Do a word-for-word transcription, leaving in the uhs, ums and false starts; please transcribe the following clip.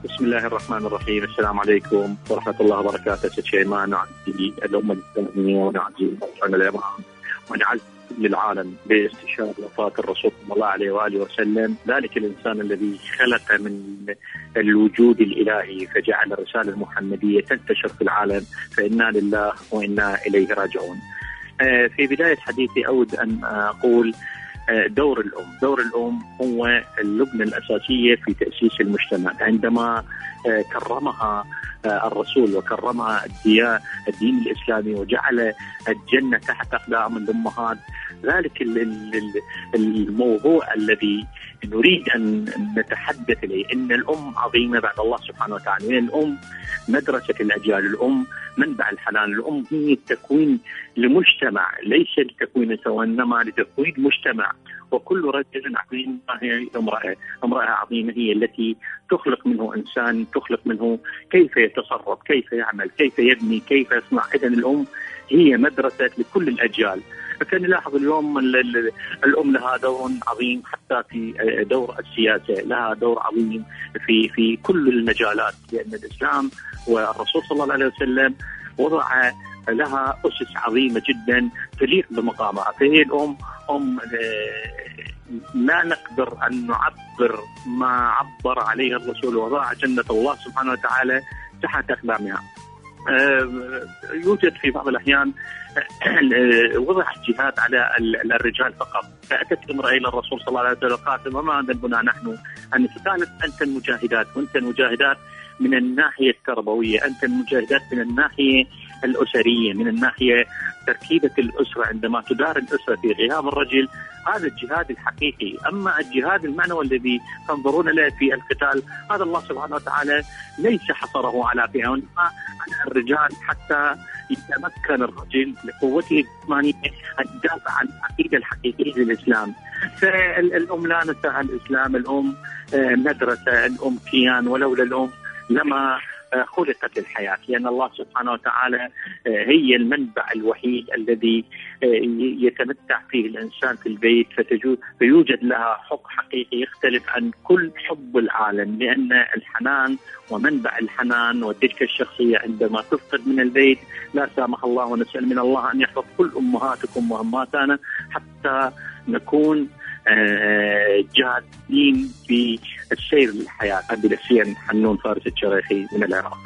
بسم الله الرحمن الرحيم. السلام عليكم ورحمة الله وبركاته. ست شيماء، نعزي الأمة الإسلامية ونعزي العلماء ونعزي للعالم باستشهاد وفاة الرسول صلى الله عليه وآله وسلم، ذلك الإنسان الذي خلق من الوجود الإلهي فجعل الرسالة المحمدية تنتشر في العالم، فإنا لله وإنا إليه راجعون. في بداية حديثي أود أن أقول دور الأم دور الأم هو اللبنة الأساسية في تأسيس المجتمع. عندما كرمها الرسول وكرمها الدين الإسلامي وجعل الجنة تحت أقدام الأمهات، ذلك الموضوع الذي نريد أن نتحدث إليه، إن الأم عظيمة بعد الله سبحانه وتعالى. الأم مدرسة الأجيال، الأم منبع الحنان، الأم هي تكوين لمجتمع، ليس لتكوين سواء إنما لتكوين مجتمع. وكل رجل عظيم هي امرأة، امرأة عظيمة هي التي تخلق منه إنسان، تخلق منه كيف يتصرف، كيف يعمل، كيف يبني، كيف يصنع. إذن الأم هي مدرسة لكل الأجيال. فكان نلاحظ اليوم الأم لها دور عظيم حتى في دور السياسة، لها دور عظيم في في كل المجالات، لأن الإسلام والرسول صلى الله عليه وسلم وضع لها أسس عظيمة جدا تليق بمقامها. فهي الأم أم لا نقدر أن نعبر ما عبر عليه الرسول، وضع جنة الله سبحانه وتعالى تحت أقدامها. يوجد في بعض الأحيان وضع الجهاد على الرجال فقط، فأتت امرأة إلى الرسول صلى الله عليه وسلم قالت: وما ذنبنا نحن أن قالت أنت المجاهدات، وأنت المجاهدات من الناحية التربوية، أنت المجاهدات من الناحية الأسرية، من الناحية تركيبة الأسرة، عندما تدار الأسرة في غياب الرجل، هذا الجهاد الحقيقي. أما الجهاد المعنوي الذي تنظرون له في القتال، هذا الله سبحانه وتعالى ليس حصره على فئة، وإنما على الرجال حتى يتمكن الرجل لقوته الجسمانية أن يدافع عن العقيدة الحقيقية للإسلام. فالأم لا ننسى الإسلام، الأم مدرسة، الأم كيان، ولولا الأم لما خلقت الحياة، لأن الله سبحانه وتعالى هي المنبع الوحيد الذي يتمتع فيه الإنسان في البيت، فيوجد لها حب حقيقي يختلف عن كل حب العالم، لأن الحنان ومنبع الحنان وتلك الشخصية عندما تفقد من البيت، لا سامح الله، ونسأل من الله أن يحفظ كل أمهاتكم وأمهاتنا حتى نكون جادين في السير للحياة. أبي لسيان حنون فارس الشريخي من العراق.